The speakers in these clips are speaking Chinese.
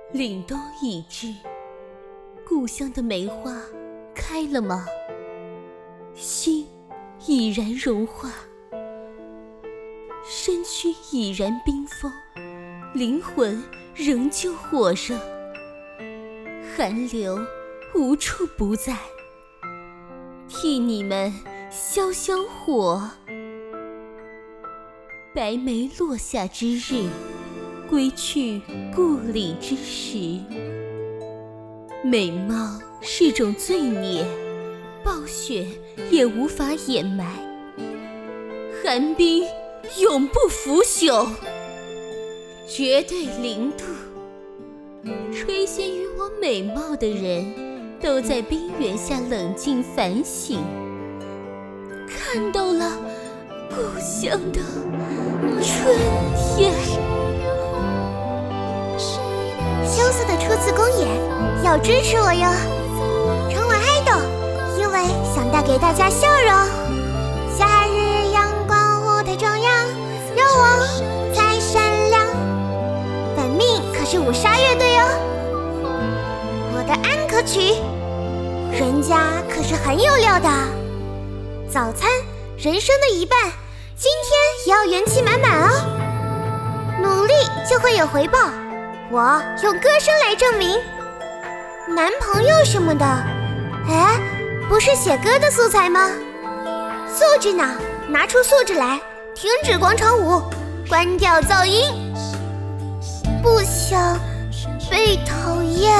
凛冬已至，故乡的梅花开了吗？心已然融化，身躯已然冰封，灵魂仍旧火热，寒流无处不在，替你们消消火。白梅落下之日，归去故里之时。美貌是种罪孽，暴雪也无法掩埋，寒冰永不腐朽，绝对零度。垂涎于我美貌的人，都在冰原下冷静反省，看到了故乡的春天。 羞涩的初次公演，要支持我哟，成为idol，因为想带给大家笑容。夏日阳光舞台中央，有我才闪亮。本命可是五杀乐队哟，我的安可曲，人家可是很有料的。早餐，人生的一半，今天也要元气满满哦。努力就会有回报，我用歌声来证明。男朋友什么的，哎，不是写歌的素材吗？素质呢？拿出素质来，停止广场舞，关掉噪音，不想被讨厌。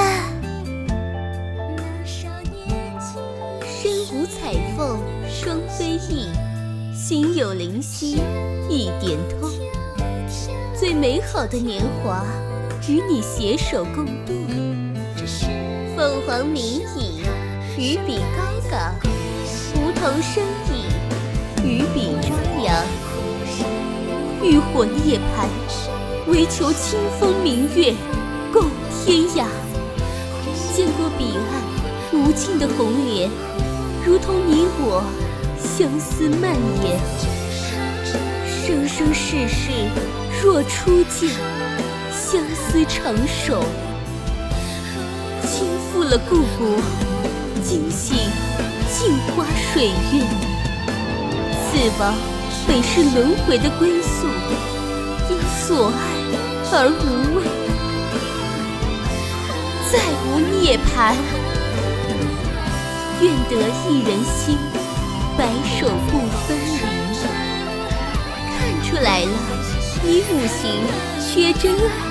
身无彩凤双飞翼，心有灵犀一点通。最美好的年华，与你携手共度。凤凰鸣蚁，与彼高岗；梧桐生意，与彼张扬。欲火涅槃，唯求清风明月，共天涯。见过彼岸无尽的红莲，如同你我相思蔓延。生生世世若初见，相思长守。倾覆了故国，惊醒镜花水月。死亡本是轮回的归宿，因所爱而无畏，再无涅槃。愿得一人心，白首不分离。看出来了，你五行缺真爱。